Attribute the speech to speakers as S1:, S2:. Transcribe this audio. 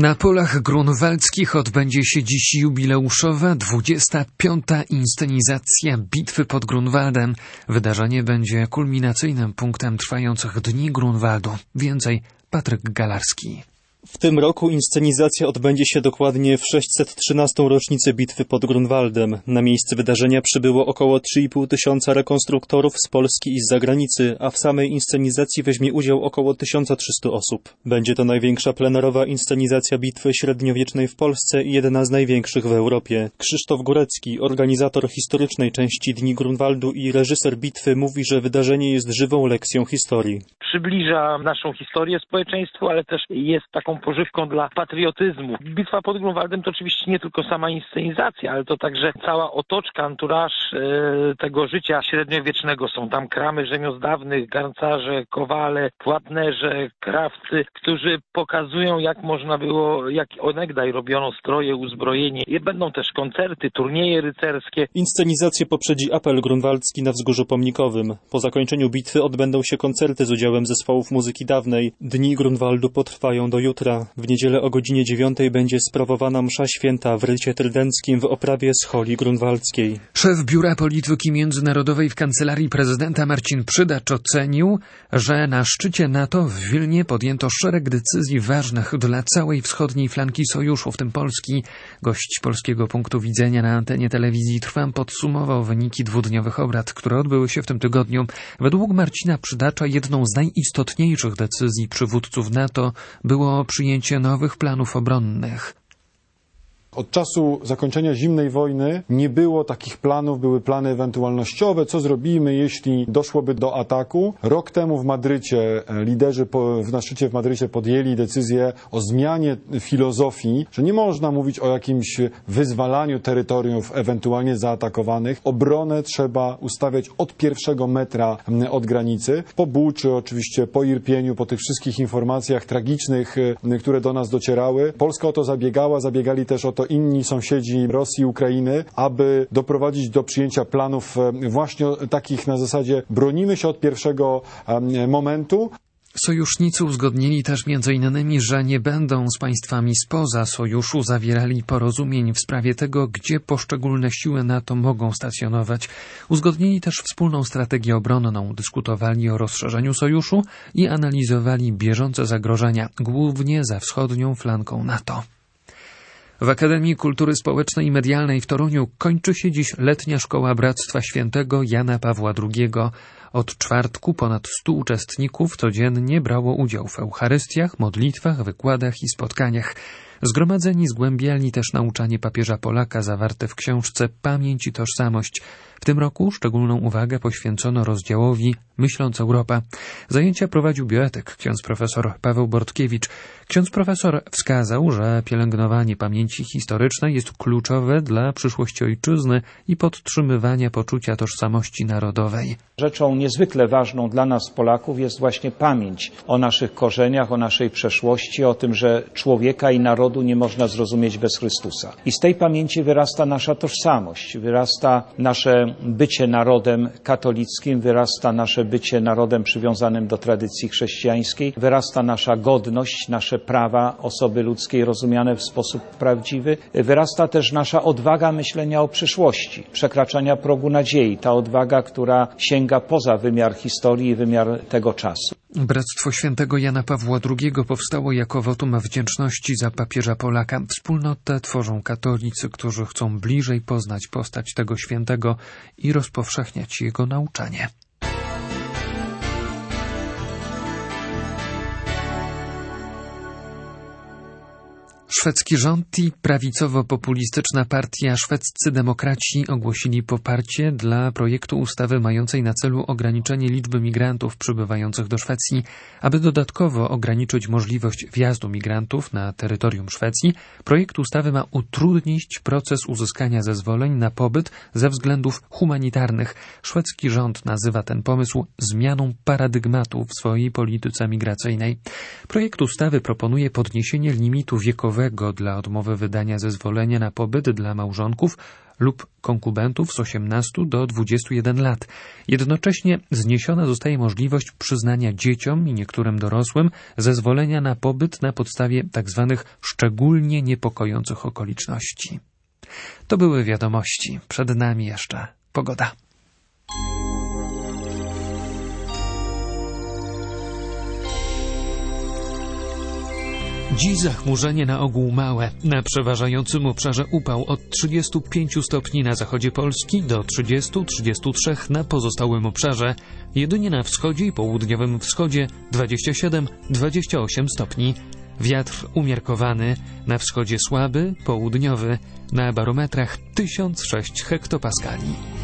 S1: Na polach grunwaldzkich odbędzie się dziś jubileuszowa 25. inscenizacja Bitwy pod Grunwaldem. Wydarzenie będzie kulminacyjnym punktem trwających Dni Grunwaldu. Więcej Patryk Galarski.
S2: W tym roku inscenizacja odbędzie się dokładnie w 613. rocznicę Bitwy pod Grunwaldem. Na miejsce wydarzenia przybyło około 3,5 tysiąca rekonstruktorów z Polski i z zagranicy, a w samej inscenizacji weźmie udział około 1300 osób. Będzie to największa plenerowa inscenizacja bitwy średniowiecznej w Polsce i jedna z największych w Europie. Krzysztof Górecki, organizator historycznej części Dni Grunwaldu i reżyser bitwy, mówi, że wydarzenie jest żywą lekcją historii.
S3: Przybliża naszą historię społeczeństwu, ale też jest taką pożywką dla patriotyzmu. Bitwa pod Grunwaldem to oczywiście nie tylko sama inscenizacja, ale to także cała otoczka, anturaż tego życia średniowiecznego. Są tam kramy rzemiozdawnych, garncarze, kowale, płatnerze, krawcy, którzy pokazują, jak można było, jak onegdaj robiono stroje, uzbrojenie. Będą też koncerty, turnieje rycerskie.
S2: Inscenizację poprzedzi apel grunwaldzki na Wzgórzu Pomnikowym. Po zakończeniu bitwy odbędą się koncerty z udziałem zespołów muzyki dawnej. Dni Grunwaldu potrwają do jutra. W niedzielę o godzinie 9 będzie sprawowana msza święta w rycie trydenckim w oprawie scholi grunwaldzkiej.
S1: Szef Biura Polityki Międzynarodowej w Kancelarii Prezydenta Marcin Przydacz ocenił, że na szczycie NATO w Wilnie podjęto szereg decyzji ważnych dla całej wschodniej flanki sojuszu, w tym Polski. Gość Polskiego Punktu Widzenia na antenie telewizji Trwam podsumował wyniki dwudniowych obrad, które odbyły się w tym tygodniu. Według Marcina Przydacza jedną z najistotniejszych decyzji przywódców NATO było przyjęcie nowych planów obronnych.
S4: Od czasu zakończenia zimnej wojny nie było takich planów, były plany ewentualnościowe, co zrobimy, jeśli doszłoby do ataku. Rok temu w Madrycie liderzy na szczycie w Madrycie podjęli decyzję o zmianie filozofii, że nie można mówić o jakimś wyzwalaniu terytoriów ewentualnie zaatakowanych. Obronę trzeba ustawiać od pierwszego metra od granicy. Po Buczy, oczywiście po Irpieniu, po tych wszystkich informacjach tragicznych, które do nas docierały. Polska o to zabiegali też o to inni sąsiedzi Rosji i Ukrainy, aby doprowadzić do przyjęcia planów właśnie takich na zasadzie bronimy się od pierwszego momentu.
S1: Sojusznicy uzgodnili też m.in., że nie będą z państwami spoza sojuszu zawierali porozumień w sprawie tego, gdzie poszczególne siły NATO mogą stacjonować. Uzgodnili też wspólną strategię obronną, dyskutowali o rozszerzeniu sojuszu i analizowali bieżące zagrożenia, głównie za wschodnią flanką NATO. W Akademii Kultury Społecznej i Medialnej w Toruniu kończy się dziś letnia szkoła Bractwa Świętego Jana Pawła II. Od czwartku ponad 100 uczestników codziennie brało udział w eucharystiach, modlitwach, wykładach i spotkaniach. Zgromadzeni zgłębiali też nauczanie papieża Polaka zawarte w książce Pamięć i Tożsamość. W tym roku szczególną uwagę poświęcono rozdziałowi Myśląc Europa. Zajęcia prowadził bioetyk ksiądz profesor Paweł Bortkiewicz. Ksiądz profesor wskazał, że pielęgnowanie pamięci historycznej jest kluczowe dla przyszłości ojczyzny i podtrzymywania poczucia tożsamości narodowej.
S5: Rzeczą niezwykle ważną dla nas Polaków jest właśnie pamięć o naszych korzeniach, o naszej przeszłości, o tym, że człowieka i narodu nie można zrozumieć bez Chrystusa. I z tej pamięci wyrasta nasza tożsamość, wyrasta nasze bycie narodem katolickim, wyrasta nasze bycie narodem przywiązanym do tradycji chrześcijańskiej, wyrasta nasza godność, nasze prawa osoby ludzkiej rozumiane w sposób prawdziwy, wyrasta też nasza odwaga myślenia o przyszłości, przekraczania progu nadziei, ta odwaga, która sięga poza wymiar historii i wymiar tego czasu.
S1: Bractwo Świętego Jana Pawła II powstało jako wotum wdzięczności za papieża Polaka. Wspólnotę tworzą katolicy, którzy chcą bliżej poznać postać tego świętego i rozpowszechniać jego nauczanie. Szwedzki rząd i prawicowo-populistyczna partia Szwedzcy Demokraci ogłosili poparcie dla projektu ustawy mającej na celu ograniczenie liczby migrantów przybywających do Szwecji. Aby dodatkowo ograniczyć możliwość wjazdu migrantów na terytorium Szwecji, projekt ustawy ma utrudnić proces uzyskania zezwoleń na pobyt ze względów humanitarnych. Szwedzki rząd nazywa ten pomysł zmianą paradygmatu w swojej polityce migracyjnej. Projekt ustawy proponuje podniesienie limitu wiekowego dla odmowy wydania zezwolenia na pobyt dla małżonków lub konkubentów z 18 do 21 lat. Jednocześnie zniesiona zostaje możliwość przyznania dzieciom i niektórym dorosłym zezwolenia na pobyt na podstawie tzw. szczególnie niepokojących okoliczności. To były wiadomości. Przed nami jeszcze pogoda. Dziś zachmurzenie na ogół małe. Na przeważającym obszarze upał od 35 stopni na zachodzie Polski do 30-33 na pozostałym obszarze. Jedynie na wschodzie i południowym wschodzie 27-28 stopni. Wiatr umiarkowany, na wschodzie słaby, południowy, na barometrach 1006 hektopaskali.